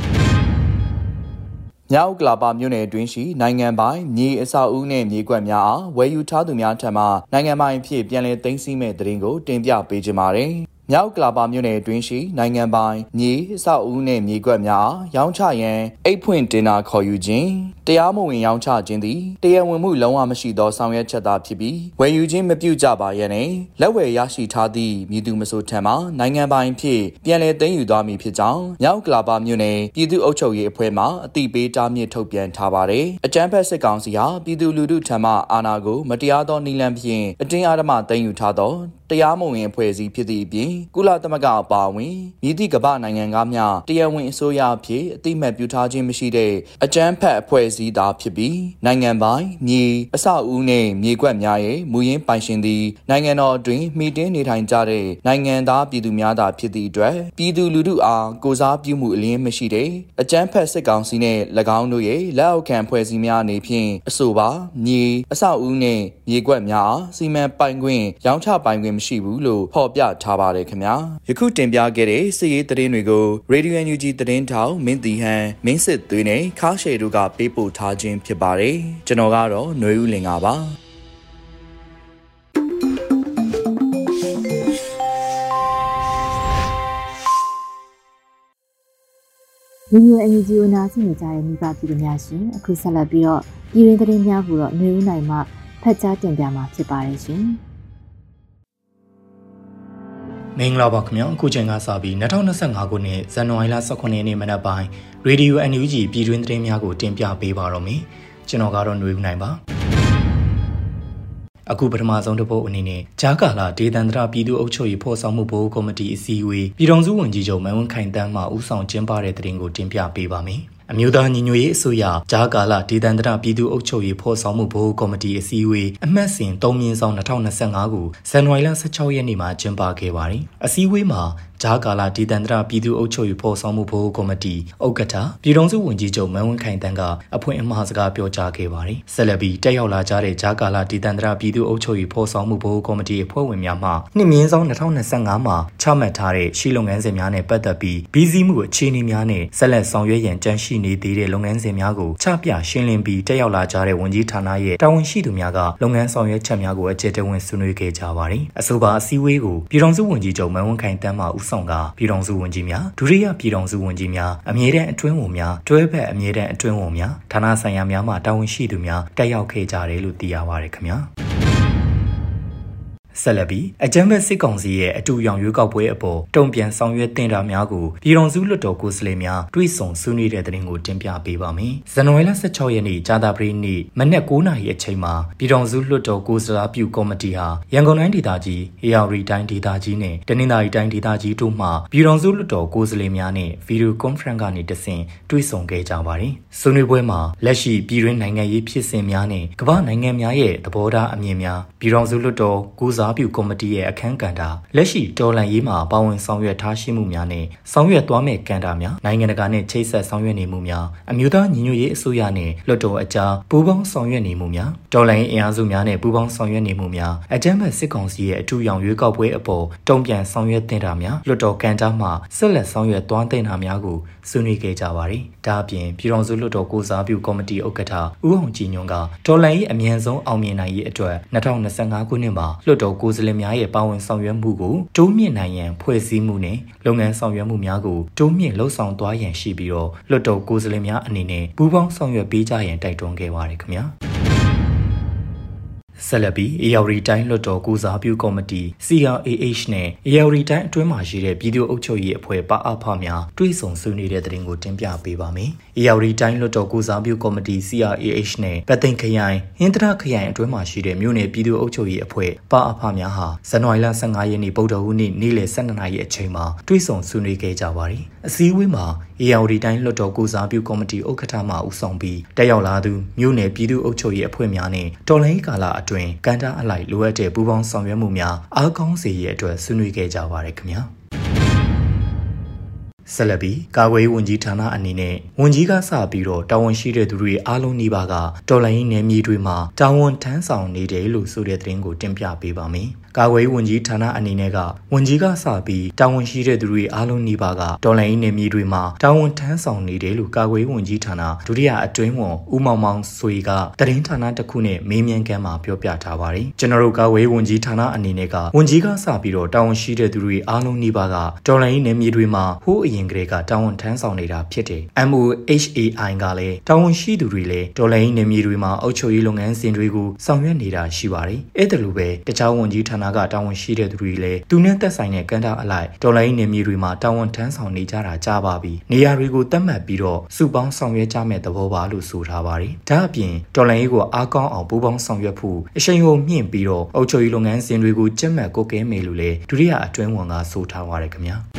မြောက်ကလာပါမြို့နယ်အတွင်းရှိနိုင်ငံပိုင်မြေအဆောက်အဦနဲ့မြေကွက်များအားဝယ်ယူထားသူများထံမှနိုင်ငံပိုင်အဖြစ်ပြန်လည်သိမ်းဆည်းမဲ့တဲ့တင်ကိုတင်ပြပေးကြပါမယ်။မြောက်ကလာပါမြို့နယ်အတွင်းရှိနိုင်ငံပိုင်မြေအဆောက်အဦနဲ့မြေကွက်များရောင်းချရန်အိတ်ဖွင့်တင်တာခေါ်ယူခြင်းတရားမဝင်ရောင်းချခြင်းသည်တရားဝင်မှုလုံးဝမရှိသောဆောင်ရွက်ချက်သာဖြစ်ပြီးဝယ်ယူခြင်းမပြုကြပါရနဲ့လက်ဝယ်ရရှိထားသည့်မည်သူမဆိုထံမှနိုင်ငံပိုင်ဖြစ်ပြန်လည်သိမ်းယူသွားမည်ဖြစ်ကြောင်းမြောက်ကလာပါမြို့နယ်ပြည်သူ့အုပ်ချုပ်ရေးအဖွဲ့မှအသိပေးတားမြစ်ထုတ်ပြန်ထားပါတယ်။အကြမ်းဖက်စစ်ကောင်စီဟာပြည်သူလူထုထံမှအာဏာကိုမတရားသောနည်းလမ်းဖြင့်အတင်းအဓမ္မသိမ်းယူထားသောတရားမဝင်အဖွဲ့အစည်းဖြစ်သည့်အပြင်ကုလသမဂ္ဂအပါအဝင်မြစ်တိကမ္ဘာနိုင်ငံကမှတရားဝင်အစိုးရအဖြစ်အသိမှတ်ပြုထားခြင်းမရှိတဲ့အကြမ်းဖက်အဖွဲ့အစည်းသာဖြစ်ပြီးနိုင်ငံပိုင်မြေအဆောက်အဦနဲ့မြေကွက်များရဲ့မူရင်းပိုင်ရှင်သည်နိုင်ငံတော်အတွင်းမှီတင်းနေထိုင်ကြတဲ့နိုင်ငံသားပြည်သူများသာဖြစ်သည့်အတွက်ပြည်သူလူထုအားကိုစားပြုမှုအလင်းမရှိတဲ့အကြမ်းဖက်စစ်ကောင်စီနဲ့၎င်းတို့ရဲ့လက်အောက်ခံအဖွဲ့အစည်းများအနေဖြင့်အဆိုပါမြေအဆောက်အဦနဲ့မြေကွက်များအားစီမံပိုင်ခွင့်ရောင်းချပိုင်ခွင့်မရှိဘူးလို့ဖော်ပြထားပါတယ်ခင်ဗျာယခုတင်ပြခဲ့တဲ့စစ်ရေးသတင်းတွေကို Radio NUG သတင်းထောက်မင်းတီဟန်မင်းစစ်သွေးနဲ့ခါရှယ်တို့ကပေးပို့ထားခြင်းဖြစ်ပါတယ်ကျွန်တော်ကတော့ຫນွေဦးလင်ပါဗီဒီယို NUG ကိုနားဆင်နေကြတဲ့မိဘပြည်သူများရှင်အခုဆက်လက်ပြီးတော့ပြည်တွင်းသတင်းများကိုတော့ຫນွေဦးနိုင်မှဖတ်ကြားတင်ပြမှာဖြစ်ပါတယ်ရှင်မင်္ဂလာပါခင်ဗျာအခုချိန်ကစပြီး2025ခုနှစ်ဇန်နဝါရီလ18ရက်နေ့မနက်ပိုင်းရေဒီယို NUG ပြည်တွင်းသတင်းများကိုတင်ပြပေးပါတော့မယ်ကျွန်တော်ကတော့ຫນွေဦးနိုင်ပါအခုပထမဆုံးတစ်ပုဒ်အနေနဲ့ဂျာကာလာဒေသန္တရပြည်သူ့အုပ်ချုပ်ရေးဖော်ဆောင်မှုဘိုးကော်မတီအစည်းအဝေးပြည်ထောင်စုဝန်ကြီးချုပ်မန်ဝင်းခိုင်တန်းမှဦးဆောင်ကျင်းပတဲ့တဲ့တင်ကိုတင်ပြပေးပါမယ်အမျိုးသားညီညွတ်ရေးအစိုးရဂျာကာလာဒေသန္တရပြည်သူ့အုပ်ချုပ်ရေးဖော်ဆောင်မှုဘိုးကော်မတီအစည်းအဝေးအမှတ်စဉ်3/2025ကိုဇန်နဝါရီလ16ရက်နေ့မှာကျင်းပခဲ့ပါတယ်။အစည်းအဝေးမှာဂျာကာလာဒေသန္တရပြည်သူ့အုပ်ချုပ်ရေးဖော်ဆောင်မှုဘိုးကော်မတီဥက္ကဋ္ဌပြည်ထောင်စုဝန်ကြီးချုပ်မန်းဝင်းခိုင်တန်းကအဖွင့်အမှားစကားပြောကြားခဲ့ပါတယ်။ဆက်လက်ပြီးတက်ရောက်လာကြတဲ့ဂျာကာလာဒေသန္တရပြည်သူ့အုပ်ချုပ်ရေးဖော်ဆောင်မှုဘိုးကော်မတီအဖွဲ့ဝင်များမှနှစ်မြင့်ဆောင်2025မှာချမှတ်ထားတဲ့ရှီလုပ်ငန်းစဉ်များနဲ့ပတ်သက်ပြီးဘီစီမှုအခြေအနေများနဲ့ဆက်လက်ဆောင်ရွက်ရန်ကြံရှိနေသေးတဲ့လုပ်ငန်းစဉ်များကိုချပြရှင်းလင်းပြီးတက်ရောက်လာကြတဲ့ဝန်ကြီးဌာနရဲ့တာဝန်ရှိသူများကလုပ်ငန်းဆောင်ရွက်ချက်များကိုအခြေတဝင်ဆွေးနွေးခဲ့ကြပါတယ်။အဆိုပါအစည်းအဝေးကိုပြည်ထောင်စုဝန်ကြီးချုပ်မန်းဝင်းခိုင်တန်းမှဦးဆောင်ကပြည်ထောင်စုဝန်ကြီးများဒုတိယပြည်ထောင်စုဝန်ကြီးများအမြဲတမ်းအတွင်းဝန်များတွဲဘက်အမြဲတမ်းအတွင်းဝန်များဌာနဆိုင်ရာများမှတာဝန်ရှိသူများတက်ရောက်ခဲ့ကြတယ်လို့သိရပါတယ်ခင်ဗျာ။ဆက်လက်ပြီးအကြမ်းဖက်စစ်ကောင်စီရဲ့အတူရောင်ရွေးကောက်ပွဲအပေါ်တုံ့ပြန်ဆောင်ရွက်တင်တာများကိုပြည်ထောင်စုလွှတ်တော်ကိုယ်စားလှယ်များတွဲဆုံဆွေးနွေးတဲ့သတင်းကိုတင်ပြပေးပါမယ်။ဇန်နဝါရီလ16ရက်နေ့ကြာသပတေးနေ့မနက်9:00 နာရီအချိန်မှာပြည်ထောင်စုလွှတ်တော်ကိုယ်စားလှယ်ပြုကော်မတီဟာရန်ကုန်တိုင်းဒေသကြီး၊အေရဝတီတိုင်းဒေသကြီးနဲ့တနင်္သာရီတိုင်းဒေသကြီးတို့မှပြည်ထောင်စုလွှတ်တော်ကိုယ်စားလှယ်များနဲ့ဗီဒီယိုကွန်ဖရင့်ကနေတဆင့်တွဲဆုံခဲ့ကြပါတယ်။ဆွေးနွေးပွဲမှာလက်ရှိပြည်တွင်းနိုင်ငံရေးဖြစ်စဉ်များနဲ့ကမ္ဘာနိုင်ငံများရဲ့သဘောထားအမြင်များပြည်ထောင်စုလွှတ်တော်ကိုယ်စားပြုကော်မတီရဲ့အခန်းကဏ္ဍလက်ရှိတော်လှန်ရေးမှာပါဝင်ဆောင်ရွက်ထားရှိမှုများနဲ့ဆောင်ရွက်သွားမယ့်ကဏ္ဍများနိုင်ငံတကာနဲ့ချိတ်ဆက်ဆောင်ရွက်နေမှုများအမျိုးသားညီညွတ်ရေးအစိုးရနဲ့လွှတ်တော်အကြားပူးပေါင်းဆောင်ရွက်နေမှုများတော်လှန်ရေးအင်အားစုများနဲ့ပူးပေါင်းဆောင်ရွက်နေမှုများအကြမ်းဖက်စစ်ကောင်စီရဲ့အထူးရောင်ရွေးကောက်ပွဲအပေါ်တုံ့ပြန်ဆောင်ရွက်တင်တာများလွှတ်တော်ကဏ္ဍမှဆက်လက်ဆောင်ရွက်သွားတင်တာများကိုဆွေးနွေးခဲ့ကြပါတယ်။ဒါအပြင်ပြည်ထောင်စုလွှတ်တော်ကိုစားပြုကော်မတီဥက္ကဋ္ဌဦးအောင်ကြည်ညွန့်ကတော်လှန်ရေးအမြန်ဆုံးအောင်မြင်နိုင်ရေးအတွက်2025ခုနှစ်မှာလွှတ်တော်ကိုယ်စားလှယ်များရဲ့ပါဝင်ဆောင်ရွက်မှုကိုတိုးမြင့်နိုင်ရန်ဖွဲ့စည်းမှုနဲ့လုပ်ငန်းဆောင်ရွက်မှုများကိုတိုးမြင့်လှုပ်ဆောင်သွားရန်ရှိပြီးတော့လွှတ်တော်ကိုယ်စားလှယ်များအနေနဲ့ပူးပေါင်းဆောင်ရွက်ပေးကြရန်တိုက်တွန်းခဲ့ပါတယ်ခင်ဗျာ။ဆက်လက်ပြီးအေရဝတီတိုင်းလွှတ်တော်ကိုစားပြုကော်မတီ CRAH နဲ့အေရဝတီတိုင်းအတွင်းမှာရှိတဲ့ပြည်သူ့အုပ်ချုပ်ရေးအဖွဲ့ပအဖများတွဲဆုံဆွေးနွေးတဲ့သတင်းကိုတင်ပြပေးပါမယ်။အေရဝတီတိုင်းလွှတ်တော်ကိုစားပြုကော်မတီ CRAH နဲ့ပတ်သိမ်ခရိုင်ဟင်္သာတခရိုင်အတွင်းမှာရှိတဲ့မြို့နယ်ပြည်သူ့အုပ်ချုပ်ရေးအဖွဲ့ပအဖများဟာဇန်နဝါရီလ15ရက်နေ့ဗုဒ္ဓဟူးနေ့နေ့လယ်12နာရီအချိန်မှာတွဲဆုံဆွေးနွေးခဲ့ကြပါတယ်။အစည်းအဝေးမှာအေရဝတီတိုင်းလွှတ်တော်ကိုစားပြုကော်မတီဥက္ကဋ္ဌမှဦးဆောင်ပြီးတက်ရောက်လာသူမြို့နယ်ပြည်သူ့အုပ်ချုပ်ရေးအဖွဲ့များနဲ့တော်လှန်ရေးကာလအတွင်းကဏ္ဍအလိုက်လိုအပ်တဲ့ပူးပေါင်းဆောင်ရွက်မှုများအားကောင်းစေရတဲ့အတွက်ဆွေးနွေးခဲ့ကြပါတယ်ခင်ဗျာ။ဆက်လက်ပြီးကာကွယ်ရေးဝန်ကြီးဌာနအနေနဲ့ဝန်ကြီးကစပြီးတော့တာဝန်ရှိတဲ့သူတွေအားလုံးနှိပါကတော်လှန်ရေးနယ်မြေတွေမှာတာဝန်ထမ်းဆောင်နေတယ်လို့ဆိုတဲ့သတင်းကိုတင်ပြပေးပါမယ်။ကာကွယ်ရေးဝန်ကြီးဌာနအနေနဲ့ကဝန်ကြီးကစပြီးတာဝန်ရှိတဲ့သူတွေအားလုံးနှိပါကတော်လှန်ရေးနယ်မြေတွေမှာတာဝန်ထမ်းဆောင်နေတယ်လို့ကာကွယ်ရေးဝန်ကြီးဌာနဒုတိယအတွင်းဝန်ဦးမောင်မောင်ဆွေကသတင်းဌာနတစ်ခုနဲ့မေးမြန်းခန်းမှာပြောပြထားပါတယ်။ကျွန်တော်တို့ကာကွယ်ရေးဝန်ကြီးဌာနအနေနဲ့ကဝန်ကြီးကစပြီးတော့တာဝန်ရှိတဲ့သူတွေအားလုံးနှိပါကတော်လှန်ရေးနယ်မြေတွေမှာဟိုးအရင်ကတည်းကတာဝန်ထမ်းဆောင်နေတာဖြစ်တယ်။ MOHAI ကလည်းတာဝန်ရှိသူတွေလည်းတော်လှန်ရေးနယ်မြေတွေမှာအုပ်ချုပ်ရေးလုပ်ငန်းစဉ်တွေကိုဆောင်ရွက်နေတာရှိပါတယ်။အဲ့ဒါလိုပဲတခြားဝန်ကြီးဌာနကတာဝန်ရှိတဲ့သူတွေလည်းသူနဲ့သက်ဆိုင်တဲ့ကဏ္ဍအလိုက်တော်လှန်ရေးနယ်မြေတွေမှာတာဝန်ထမ်းဆောင်နေကြတာကြားပါပြီ။နေရာတွေကိုသတ်မှတ်ပြီးတော့စုပေါင်းဆောင်ရွက်ကြမယ့်သဘောပါလို့ဆိုထားပါတယ်။ဒါအပြင်တော်လှန်ရေးကိုအားကောင်းအောင်ပူးပေါင်းဆောင်ရွက်ဖို့အရှိန်ဟုန်မြင့်ပြီးတော့အုပ်ချုပ်ရေးလုပ်ငန်းစဉ်တွေကိုကြက်မှတ်ကုတ်ကဲမယ်လို့လည်းဒုတိယအတွင်းဝန်ကဆိုထားပါတယ်ခင်ဗျာ။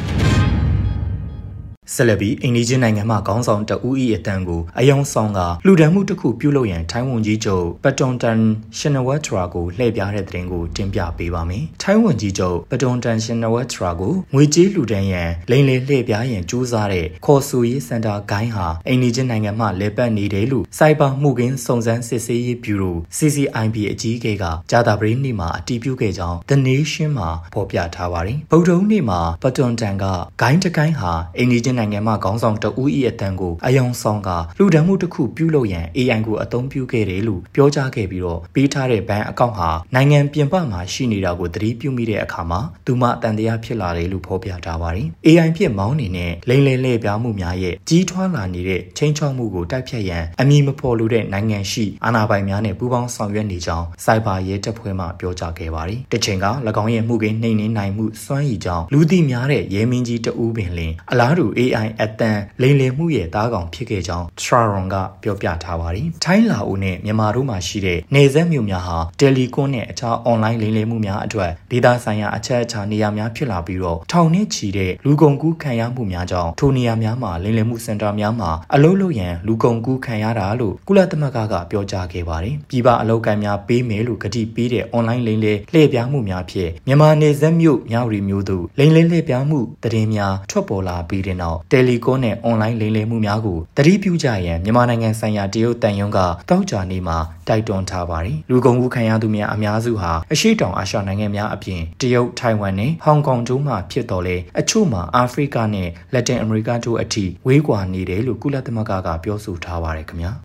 ဆက်လက်ပြီးအိန္ဒိယနိုင်ငံမှခေါင်းဆောင်တဦး၏အတန်းကိုအယောင်ဆောင်ကလူဒဏ်မှုတစ်ခုပြုလုပ်ရန်ထိုင်းဝန်ကြီးချုပ်ပတွန်တန်ရှင်နဝက်ထရာကိုလှည့်ပြတဲ့သတင်းကိုတင်ပြပေးပါမယ်။ထိုင်းဝန်ကြီးချုပ်ပတွန်တန်ရှင်နဝက်ထရာကိုငွေကြေးလူဒဏ်ရန်လိမ်လည်လှည့်ပြရန်ကြိုးစားတဲ့ခေါ်ဆိုရေးစင်တာဂိုင်းဟာအိန္ဒိယနိုင်ငံမှလဲပတ်နေတယ်လို့စိုက်ဘာမှုကင်းစုံစမ်းစစ်ဆေးရေးဗျူရို CCIB အကြီးအကဲကကြာသပတေးနေ့မှာအတည်ပြုခဲ့ကြောင်း The Nation မှာဖော်ပြထားပါတယ်။ဗုဒ္ဓဟူးနေ့မှာပတွန်တန်ကဂိုင်းတကိုင်းဟာအိန္ဒိယနိုင်ငံမှခေါင်းဆောင်တဦး၏အတန်းကိုအယောင်ဆောင်ကလူဒဏ်မှုတစ်ခုပြုလုပ်ရန် AI ကိုအသုံးပြုခဲ့တယ်လို့ပြောကြားခဲ့ပြီးတော့ပေးထားတဲ့ဘဏ်အကောင့်ဟာနိုင်ငံပြင်ပမှာရှိနေတာကိုသတိပြုမိတဲ့အခါမှာသူမတန်တရားဖြစ်လာတယ်လို့ဖော်ပြထားပါတယ်။ AI ဖြစ်မောင်းနေတဲ့လိမ်လည်လှည့်ပြားမှုများရဲ့ကြီးထွားလာနေတဲ့ချိန်ချောက်မှုကိုတိုက်ဖြတ်ရန်အမည်မဖော်လိုတဲ့နိုင်ငံရှိအာဏာပိုင်များနဲ့ပူးပေါင်းဆောင်ရွက်နေကြောင်းစိုက်ဘာရဲတပ်ဖွဲ့မှပြောကြားခဲ့ပါတယ်။တချိန်က၎င်းရဲ့မှုကိန်းနှိမ်နင်းနိုင်မှုစွမ်းရည်ကြောင့်လူသိများတဲ့ရဲမင်းကြီးတဦးပင်လင်အလားတူ AI AI အတန်လိမ်လည်မှုရဲ့တားကောင်ဖြစ်ခဲ့ကြောင်း Sharon ကပြောပြထားပါတယ်။ထိုင်းလာအိုနဲ့မြန်မာတို့မှာရှိတဲ့နေဆက်မြို့များဟာတယ်လီကွန်နဲ့အခြား online လိမ်လည်မှုများအတွက်ဒေသဆိုင်ရာအချက်အခြာနေရာများဖြစ်လာပြီးတော့ထောင်နဲ့ချီတဲ့လူကုန်ကူးခံရမှုများကြောင့်ထိုနေရာများမှာလိမ်လည်မှုစင်တာများမှာအလုပ်လုပ်ရန်လူကုန်ကူးခံရတာလို့ကုလသမဂ္ဂကပြောကြားခဲ့ပါတယ်။ပြည်ပအလုပ်ကိုင်များပေးမယ်လို့ကတိပေးတဲ့ online လိမ်လည်လှည့်ပြားမှုများဖြင့်မြန်မာနေဆက်မြို့မြဝတီမြို့သို့လိမ်လည်လှည့်ပြားမှုသတင်းများထွက်ပေါ်လာပြီးတဲ့နောက်တယ်လီကွန်နဲ့ online လိမ်လည်မှုများကိုသတိပြုကြရန်မြန်မာနိုင်ငံဆိုင်ရာတရုတ်တန်ယုံကတောက်ကြနေမှာတိုက်တွန်းထားပါတယ်။လူကုန်ကူးခံရသူများအများစုဟာအရှေ့တောင်အာရှနိုင်ငံများအပြင်တရုတ်၊ထိုင်ဝမ်နဲ့ဟောင်ကောင်တို့မှဖြစ်တော်လဲအချို့မှာအာဖရိကနဲ့လက်တင်အမေရိကတို့အထိဝေးကွာနေတယ်လို့ကုလသမဂ္ဂကပြောဆိုထားပါတယ်ခင်ဗျာ။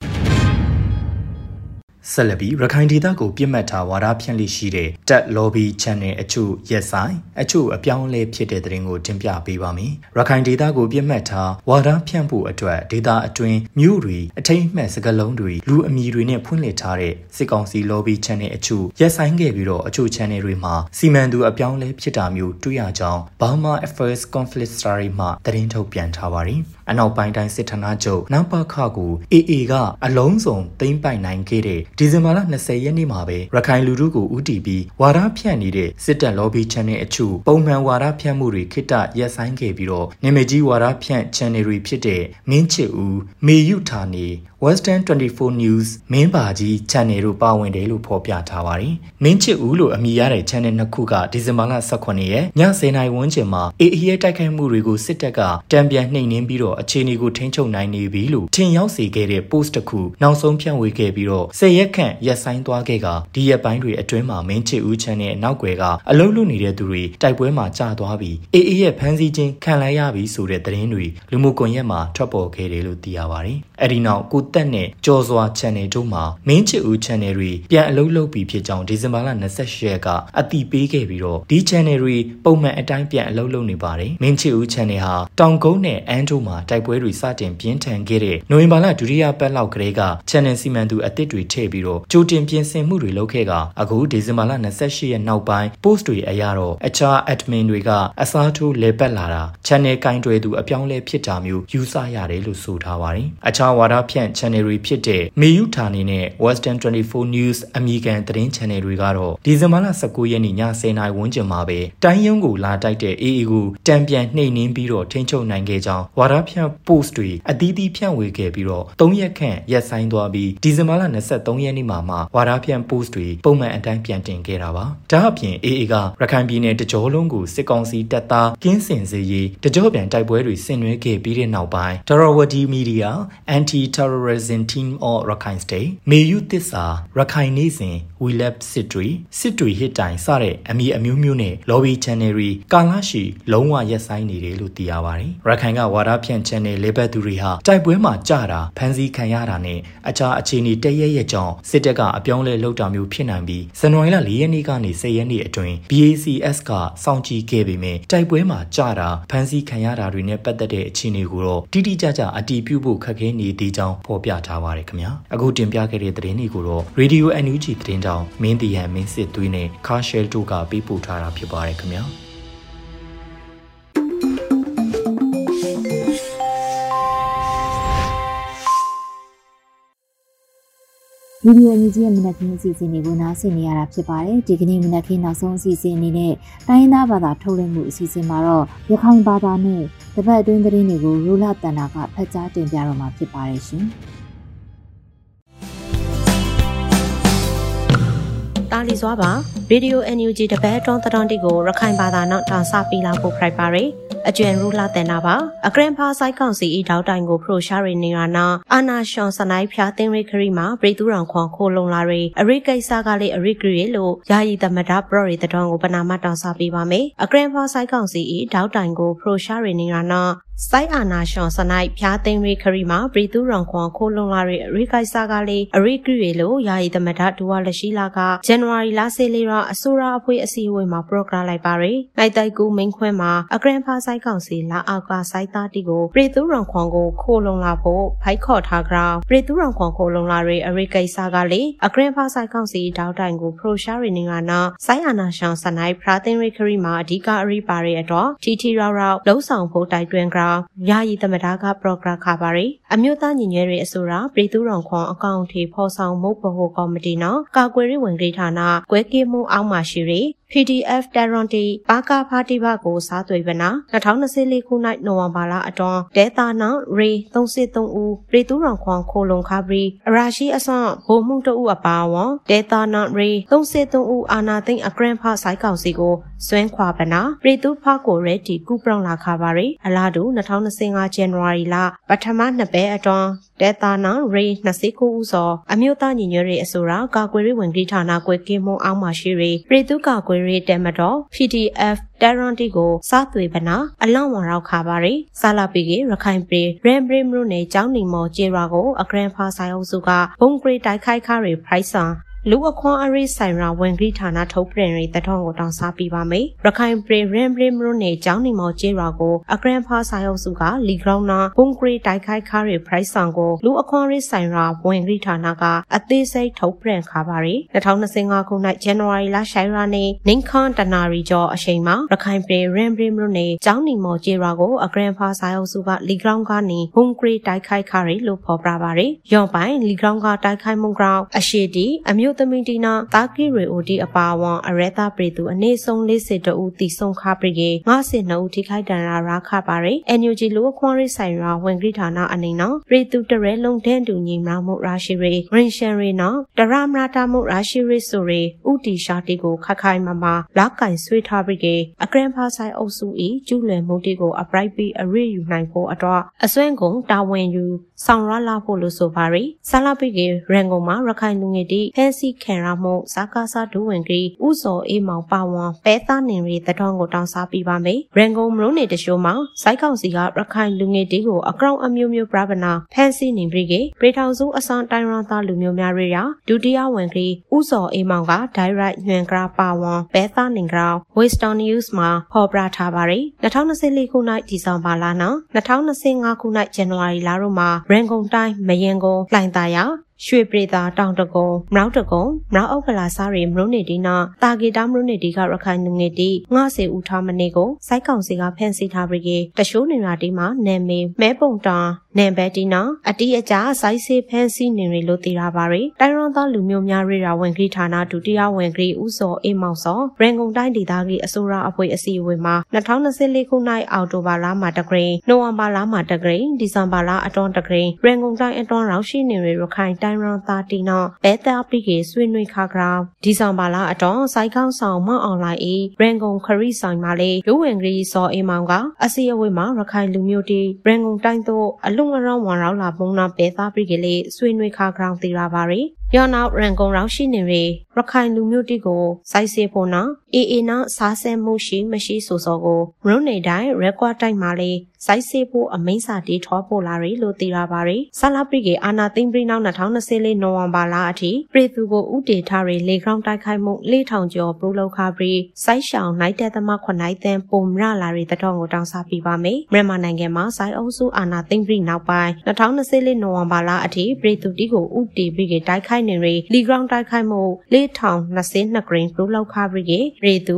ဆက်လက်ပြီးရခိုင်ဒေသကိုပြစ်မှတ်ထားဝါဒဖြန့်လိရှိတဲ့တက် lobby channel အချို့ရက်ဆိုင်အချို့အပြောင်းလဲဖြစ်တဲ့သတင်းကိုတင်ပြပေးပါမယ်။ရခိုင်ဒေသကိုပြစ်မှတ်ထားဝါဒဖြန့်ဖို့အတွက်ဒေသအတွင်းမြို့တွေအထိမ်းအမှတ်စကားလုံးတွေလူအမည်တွေနဲ့ဖွင့်လှစ်ထားတဲ့စစ်ကောင်စီ lobby channel အချို့ရက်ဆိုင်ခဲ့ပြီးတော့အချို့ channel တွေမှာစီမံသူအပြောင်းလဲဖြစ်တာမျိုးတွေ့ရကြောင်း Burma Affairs Conflict Story မှသတင်းထုတ်ပြန်ထားပါတယ်။အနောက်ပိုင်းတိုင်းစစ်ဌာနချုပ်နပခကို AA ကအလုံးစုံသိမ်းပိုက်နိုင်ခဲ့တဲ့ဒီဇင်ဘာလ20ရက်နေ့မှာပဲရခိုင်လူထုကိုဦးတည်ပြီးဝါဒဖြန့်နေတဲ့စစ်တပ် lobby channel အချို့ပုံမှန်ဝါဒဖြန့်မှုတွေခိတ္တရပ်ဆိုင်းခဲ့ပြီးတော့နာမည်ကြီးဝါဒဖြန့် channel တွေဖြစ်တဲ့မင်းချစ်ဦးမေယုဌာနေ Western 24 News မင်းပါကြီး channel တို့ပါဝင်တယ်လို့ဖော်ပြထားပါတယ်။မင်းချစ်ဦးလို့အမည်ရတဲ့ channel နှစ်ခုကဒီဇင်ဘာလ18ရက်ည10:00နာရီဝန်းကျင်မှာ AA ရဲ့တိုက်ခိုက်မှုတွေကိုစစ်တပ်ကတံပြန်နှိမ်နင်းပြီးတော့အခြေအနေကိုထိန်းချုပ်နိုင်နေပြီလို့ထင်ရောက်စေခဲ့တဲ့ post တစ်ခုနောက်ဆုံးဖြန့်ဝေခဲ့ပြီးတော့10ရက်ခန့်ရပ်ဆိုင်းသွားခဲ့ကဒီရက်ပိုင်းတွေအတွင်းမှာမင်းချစ်ဦး channel အနောက်ွယ်ကအလုပ်လုပ်နေတဲ့သူတွေတိုက်ပွဲမှာကြာသွားပြီး AA ရဲ့ဖမ်းဆီးခြင်းခံလိုက်ရပြီဆိုတဲ့သတင်းတွေလူမှုကွန်ရက်မှာထွက်ပေါ်ခဲ့တယ်လို့သိရပါတယ်။အဲဒီနောက်ကိုတက်နဲ့ကြော်စွာ channel တို့မှာမင်းချစ်ဦး channel တွေပြန်အလုပ်လုပ်ပြီးဖြစ်ကြောင်းဒီဇင်ဘာလ28ရက်ကအတည်ပြုခဲ့ပြီးတော့ဒီ channel တွေပုံမှန်အတိုင်းပြန်အလုပ်လုပ်နေပါတယ်။မင်းချစ်ဦး channel ဟာတောင်ကုန်းနဲ့အန်းတို့မှာတိုက်ပွဲတွေစတင်ပြင်းထန်ခဲ့တဲ့နိုဝင်ဘာလဒုတိယပတ်လောက်ကလေးက channel စီမံသူအသစ်တွေထည့်ပြီးတော့ကြိုတင်ပြင်ဆင်မှုတွေလုပ်ခဲ့ကအခုဒီဇင်ဘာလ28ရက်နောက်ပိုင်း post တွေအရတော့အခြား admin တွေကအစားထိုးလေပတ်လာတာ channel ကင်တွယ်သူအပြောင်းလဲဖြစ်တာမျိုးယူဆရတယ်လို့ဆိုထားပါတယ်။အခြားဝါဒဖြန့် channel တွေဖြစ်တဲ့မေယုဌာနေနဲ့ Western 24 News အမည်ခံသတင်း channel တွေကတော့ဒီဇင်ဘာလ19ရက်နေ့ည10:00နာရီဝန်းကျင်မှာပဲတိုင်းရုံးကိုလာတိုက်တဲ့ AA ကိုတံပြန်နှိမ်နင်းပြီးတော့ထိန်းချုပ်နိုင်ခဲ့ကြောင်းဝါဒဖြန့် post တွေအသီးသီးဖြန့်ဝေခဲ့ပြီးတော့3ရက်ခန့်ရပ်ဆိုင်းသွားပြီးဒီဇင်ဘာလ23ရက်နေ့မှာဝါဒဖြန့် post တွေပုံမှန်အတိုင်းပြန်တင်ခဲ့တာပါ။ဒါအပြင် AA ကရခိုင်ပြည်နယ်တကြောလုံးကိုစစ်ကောင်စီတပ်သားကင်းစင်စေရေးတကြောပြန်တိုက်ပွဲတွေဆင်နွှဲခဲ့ပြီးတဲ့နောက်ပိုင်း Tarawadi Media Anti-Terrorism Team of Rakhine State မေယုသစ္စာရခိုင်နေစဉ် We Lab စစ်တွေဟစ်တိုင်စတဲ့အမည်အမျိုးမျိုးနဲ့ lobby channel တွေကာလရှည်လုံးဝရပ်ဆိုင်းနေတယ်လို့သိရပါတယ်။ရခိုင်ကဝါဒဖြန့် channel လေးဘက်သူတွေဟာတိုက်ပွဲမှာကြာတာဖမ်းဆီးခံရတာနဲ့အခြားအခြေအနေတရက်ရက်ကြောင့်စစ်တပ်ကအပြောင်းလဲလုပ်တာမျိုးဖြစ်နိုင်ပြီးဇန်နဝါရီလ4ရက်နေ့ကနေ10ရက်နေ့အတွင်း BACS ကစောင့်ကြည့်ခဲ့ပေမဲ့တိုက်ပွဲမှာကြာတာဖမ်းဆီးခံရတာတွေနဲ့ပတ်သက်တဲ့အခြေအနေကိုတော့တိတိကျကျအတည်ပြုဖို့ခက်ခဲနေသေးကြောင်းဖော်ပြထားပါတယ်ခင်ဗျာ။အခုတင်ပြခဲ့တဲ့သတင်းတွေကိုတော့ Radio NUG သတင်းတောင်မင်းတီဟန်မင်းစစ်သွေးနဲ့ခါရှဲလ်တို့ကပေးပို့ထားတာဖြစ်ပါတယ်ခင်ဗျာ။ဗီဒီယိုအန်ယူဂျီရဲ့မနက်ခင်းအစီအစဉ်တွေကိုနားဆင်နေရတာဖြစ်ပါတယ်။ဒီကနေ့မနက်ခင်းနောက်ဆုံးအစီအစဉ်အနေနဲ့တိုင်းရင်းသားဘာသာထုတ်လွှင့်မှုအစီအစဉ်မှာတော့ရခိုင်ဘာသာနဲ့တပတ်အတွင်းသတင်းတွေကိုရူလာတန်တာကဖတ်ကြားတင်ပြတော့မှာဖြစ်ပါတယ်ရှင်။တာလီစွာပါရေဒီယို NUG တပတ်အတွင်းသတင်းတွေကိုရခိုင်ဘာသာနဲ့တောင်စပေးလာဖို့ဖိုက်ပါရယ်အကျွမ်းရူလာတဲ့နာပါအကရင်ဖာဆိုင်ကောင်စီတောက်တိုင်ကိုဖရိုရှာရီနေရနာအာနာရှွန်စနိုင်ဖျားသိန်းရိခရီမှာပြည်သူရောင်ခွန်ခိုလုံလာရီအရိကိစ္စကလေးအရိဂရီလို့ယာယီသမဒပရော်ရီတတော်ကိုပနာမတောင်စားပေးပါမယ်အကရင်ဖာဆိုင်ကောင်စီတောက်တိုင်ကိုဖရိုရှာရီနေရနာစိုက်အာနာရှွန်စနိုင်ဖျားသိန်းရိခရီမှာပြည်သူရောင်ခွန်ခိုလုံလာရီအရိကိစ္စကလေးအရိဂရီလို့ယာယီသမဒဒူဝါလက်ရှိလာကဇန်နဝါရီလ10လအစိုးရအဖွဲ့အစည်းအဝေးမှာပရိုဂရမ်လိုက်ပါရယ်နိုင်တိုက်ကူမင်းခွဲမှာအကရင်ဖာဆိုင်ကောင်စီလာအောက်ကစိုက်သားတီကိုပြည်သူရောင်ခွန်ကိုခိုလုံလာဖို့ဖိုက်ခေါ်ထားကြပြည်သူရောင်ခွန်ခိုလုံလာရီအရိကိစ္စကလေးအကရင်ဖာဆိုင်ကောင်စီတောက်တိုင်ကိုဖရိုရှာရီနေကနာစိုက်အာနာရှွန်စနိုင်ဖရာသိန်းရိခရီမှာအဓိကအရိပါရယ်တော့တီတီရောက်လှုံ့ဆော်ဖို့တိုက်တွန်းကြယာယီသမဒါကပရိုဂရမ်ခါပါရီအမျိုးသားညီညွတ်ရေးအစိုးရပြည်သူ့ရောင်ခွန်အကောင့်ထေဖော်ဆောင်မှုဗဟိုကော်မတီနော်ကာကွယ်ရေးဝန်ကြီးဌာနကွဲကေမှုအောက်မှာရှိရီ PDF တရန်တီပါကာဖာတီဘကိုစားသွေးပနာ2024ခုနှစ်နိုဝင်ဘာလအတွင်းဒေတာနရီ33ဦးပြည်သူ့ရောင်ခွန်ခိုလုံခါပြီးအရာရှိအစွန်ဗိုလ်မှုတအုပ်အပါအဝင်ဒေတာနရီ33ဦးအာနာသိန်းအဂရန်ဖဆိုင်ကောင်စီကိုစွန့်ခွာပနာပြည်သူ့ဖကိုရဲတီကူပရောင်လာခါပါရီအလားတူ2025ဇန်နဝါရီလပထမနှစ်ပဲအတွင်းဒေတာနရီ29ဦးစောအမျိုးသားညီညွတ်ရေးအစိုးရကာကွယ်ရေးဝန်ကြီးဌာနကွယ်ကင်းမှုအောက်မှာရှိရီပြည်သူ့ကာကွယ်ရေးတဲမတော် PDF တရန်တီကိုစားသွေးပနာအလောင်းဝရောက်ခါပါရီဆာလာပီကရခိုင်ပြည်ရန်ဘရီမရုနေကျောင်းနီမော်ကျေရာကိုအဂရန်ဖာဆိုင်အုပ်စုကဘုံဂရီတိုက်ခိုက်ခါရီဖရိုက်ဆန်လူအခွန်အရေးဆိုင်ရာဝန်ကြီးဌာနထုတ်ပြန်ရေးတထောင်ကိုတောင်းစားပြပါမယ်။ရခိုင်ပြည်ရန်ဘရီမရုနေကျောင်းနီမော်ကျေရာကိုအဂရန်ဖာဆိုင်အုပ်စုကလီဂရောင်းနာဘုံဂရီတိုက်ခိုက်ခါရီဖရိုက်ဆန်ကိုလူအခွန်အရေးဆိုင်ရာဝန်ကြီးဌာနကအသေးစိတ်ထုတ်ပြန်ခါပါရီ2025ခုနှစ်ဇန်နဝါရီလရှိုင်ရာနေနင်းခန်တနာရီကျော်အချိန်မှာရခိုင်ပြည်ရန်ဘရီမရုနေကျောင်းနီမော်ကျေရာကိုအဂရန်ဖာဆိုင်အုပ်စုကလီဂရောင်းကနေဘုံဂရီတိုက်ခိုက်ခါရီလို့ဖော်ပြပါရီ။ရောင်ပိုင်းလီဂရောင်းကတိုက်ခိုက်မှုကြောင့်အရှိတီအမျိုးသမီးတီနာတာကီရီအိုဒီအပါဝန်အရဲသားပြည်သူအနေဆုံး42ဦးတီဆုံးခါပြည်ကေ52ဦးထိခိုက်ဒဏ်ရာရခပါရီ NUG လူအခွန်ရေးဆိုင်ရာဝန်ကြီးဌာနအနေနဲ့ပြည်သူတရဲလုံးတဲ့တူညီမှမှုရရှိရီရင်ရှန်ရီနော်တရမရာတာမှုရရှိရီဆိုရီဥတီရှာတီကိုခခိုင်မမလက်ကင်ဆွေးထားပြည်ကေအဂရန်ဖာဆိုင်အုပ်စု၏ကျူးလွန်မှုတီကိုအပရိုက်ပြီးအရေးယူနိုင်ဖို့အတွက်အစွမ်းကုန်တာဝန်ယူဆောင်ရလာဖို့လို့ဆိုပါရီဆာလာပြည်ကေရန်ကုန်မှာရခိုင်လူငယ်တီဖဲစီခံရမှုဇာကာစာဒူဝင်ကြီးဥစောအေးမောင်ပါဝန်ပဲသားနေရီတထောင်ကိုတောင်းစားပြီးပါမယ်ရန်ကုန်မရုံးနေတရှိုးမှာစိုက်ကောင်စီကရခိုင်လူငယ်တီကိုအကောင့်အမျိုးမျိုးပြပနာဖန်စီနေပြီးပြည်ထောင်စုအဆောင်တိုင်းရန်သားလူမျိုးများရေရာဒုတိယဝန်ကြီးဥစောအေးမောင်ကဒိုင်ရိုက်ညွန်ကရာပါဝန်ပဲသားနေကရာ Western News မှာဖော်ပြထားပါရီ2024ခုနှစ်ဒီဇင်ဘာလနဲ့2025ခုနှစ်ဇန်နဝါရီလတို့မှာရန်ကုန်တိုင်းမယင်းကုန်းလှိုင်သာယာရွှေပြည်သာတောင်တကုံမြောက်တကုံမြောက်ဥက္ကလာစားရီမရုံးနေတီနာတာဂီတာမရုံးနေတီကရခိုင်လူငယ်တီ90ဦးထားမနေကိုစိုက်ကောင်စီကဖန်စီထားပြီးတရှိုးနေရာတီမှာနာမည်မဲပုံတာနံပါတ်တီနာအတီးအကြစိုက်စေဖန်စီနေရီလို့သိရပါရီတိုင်းရန်သားလူမျိုးများရေရာဝန်ကြီးဌာနဒုတိယဝန်ကြီးဦးစောအေးမောင်စောရန်ကုန်တိုင်းဒေသကြီးအစိုးရအဖွဲ့အစည်းအဝေးမှာ2024ခုနှစ်အောက်တိုဘာလမှာတဂရင်းနိုဝင်ဘာလမှာတဂရင်းဒီဇင်ဘာလအတွင်းတဂရင်းရန်ကုန်တိုင်းအတွင်းရောက်ရှိနေရခိုင်တိုင်းရန်သားတီနာဘဲတာပီကေဆွေးနွေးခါကရာဒီဇင်ဘာလအတွင်းစိုက်ကောင်းဆောင်မအွန်လိုင်းအေရန်ကုန်ခရီးဆိုင်မှာလေလူဝင်ကြီးစောအေးမောင်ကအစည်းအဝေးမှာရခိုင်လူမျိုးတီရန်ကုန်တိုင်းသို့အလုံအရောင်းဝန်ရောက်လာပုံနာပဲသားပီကေလေဆွေးနွေးခါကရာတီရာပါရီယောနောက်ရန်ကုန်ရောက်ရှိနေရရခိုင်လူမျိုးတီကိုစိုက်စေဖို့နော်အေနာစားဆဲမှုရှိမရှိဆိုစောကိုမရုံးနေတိုင်းရက်ကွာတိုက်မှာလေစိုက်စေဖို့အမိန့်စာတီထောပို့လာရီလို့သိရပါရီဆလာပီကေအာနာသိန်းပြည်နောက်2024နိုဝင်ဘာလအထိပြည်သူကိုဥတေထားရီလေခေါင်းတိုက်ခိုက်မှု4000ကျော်ပြုလုပ်ခါပြီးစိုက်ရှောင်းနိုင်တဲ့သမ9နိုင်တဲ့ပုံရလာရီတတော်ကိုတောင်းစားပြပါမယ်မြန်မာနိုင်ငံမှာစိုက်အုပ်စုအာနာသိန်းပြည်နောက်ပိုင်း2024နိုဝင်ဘာလအထိပြည်သူတီကိုဥတေပြီးကေတိုက်ခိုက်နေရီလီဂရောင်းတိုက်ခိုက်မှု4022ဂရင်းပြုလုပ်ခါပြီးကေပြည်သူ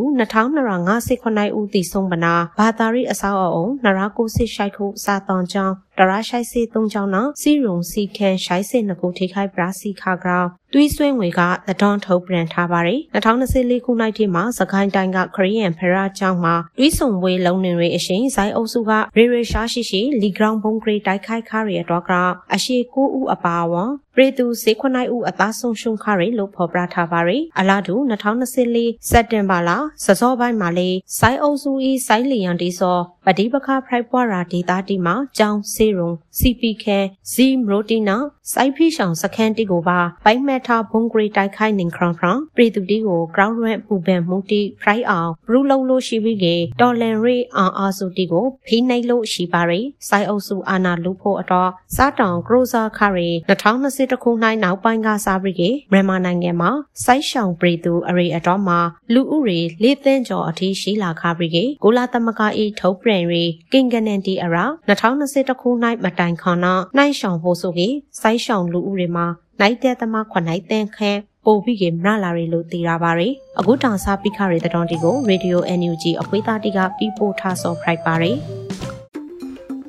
2258ဦးတည်ဆုံးပနာဘာသာရီအစောက်အုံနရာကိုစစ်ရှိုက်ခုစာတန်ကြောင်းတရာရှိုက်စေ3ချောင်းနော်စီရုံစီခန်ရှိုက်စေ2ခုထိခိုက်ပရာစီခါကရောသွေးဆွဲငွေကသတော်ထုတ်ပြန်ထားပါရီ2024ခုနှစ်ထဲမှာစကိုင်းတိုင်းကခရီးယန်ဖရာကျောင်းမှာသွေးစုံဝေးလုံးနေရအရှင်ဇိုင်းအုပ်စုကရေရေရှားရှိလီဂရောင်းဘုံဂရီတိုက်ခိုက်ခါရတော့ကအရှိ9ဦးအပါဝန်ပြည်သူ19ဦးအသားဆုံးရှုံးခါရလို့ဖော်ပြထားပါရီအလားတူ2024စက်တင်ဘာလစစောပိုင်းမှာလေဇိုင်းအုပ်စုဤဇိုင်းလီယန်တီစောပတိပခဖိုက်ပွားရာဒေတာတီမှာကျောင်းစေရုံ CPK ဇီမရိုတီနာစိုက်ဖီရှောင်စခန်းတီကိုပါပိုင်မက်ထာဘုံဂရီတိုက်ခိုက်နေခရံဖရံပြည်သူတီကိုဂရောင်းရွက်ပူပန်မှုတီဖရိုက်အောင်ဘရူလုံးလို့ရှိပြီးကေဒေါ်လန်ရီအာဆူတီကိုဖိနှိုက်လို့ရှိပါရီစိုက်အုပ်စုအာနာလူဖို့တော့စားတောင်ဂရိုဇာခရီ2021ခုနှစ်နောက်ပိုင်းကစားပြီးကေမြန်မာနိုင်ငံမှာစိုက်ရှောင်ပြည်သူအရေအတော်မှာလူဦးရေ4သန်းကျော်အထိရှိလာခါပြီးကေကိုလာသမဂအေးထုတ်ပြန်ရီကင်ကနန်တီအရာ2021ခုနှစ်မတိုင်ခါနာနိုင်ရှောင်ဖို့ဆိုကေစိုက်ရှောင်လူဦးရေမှာနိုင်တဲ့သမ9နိုင်တဲ့ခန့်ပို့ပြီးကမလာရီလို့သိရပါရီအခုတောင်စားပိခရီတတော်တီကို Radio NUG အခွေးသားတီကပြီးပို့ထားစော်ဖရိုက်ပါရီ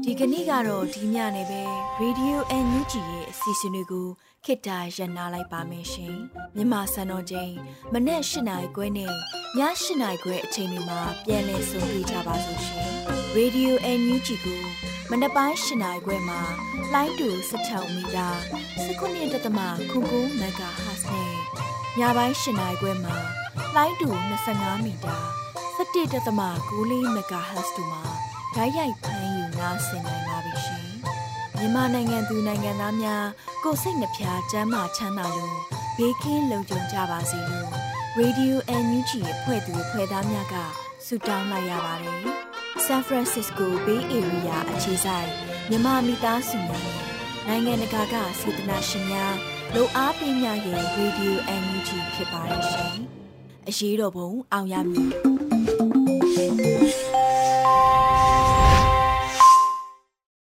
ဒီကနေ့ကတော့ဒီညနေပဲ Radio NUG ရဲ့အစီအစဉ်တွေကိုခေတ္တရန်နာလိုက်ပါမယ်ရှင်မြန်မာစံတော်ချိန်မနေ့၈နာရီခွဲနဲ့ည8နာရီခွဲအချိန်တွေမှာပြန်လည်ဆုံတွေ့ကြပါစို့ရှင် Radio NUG ကိုမနက်ပိုင်း8နာရီခွဲမှာလိုင်းတူ16မီတာ19.9 MHz နဲ့ညပိုင်း8နာရီခွဲမှာလိုင်းတူ25မီတာ17.9 MHz တို့မှာဓာတ်ရိုက်ဖမ်းယူနားဆင်နိုင်ပါပြီရှင်မြန်မာနိုင်ငံသူနိုင်ငံသားများကိုယ်စိတ်နှပြကျန်းမာချမ်းသာလို့ဘေးကင်းလုံခြုံကြပါစေလို့ Radio NUG ရဲ့ဖွဲ့သူဖွဲ့သားများကဆုတောင်းလိုက်ရပါတယ်။ San Francisco Bay Area အခြေစိုက်မြန်မာမိသားစုများနဲ့နိုင်ငံတကာကစေတနာရှင်များလို့အားပေးများရဲ့ Radio NUG ဖြစ်ပါတယ်ရှင်။အရေးတော်ပုံအောင်ရမည်။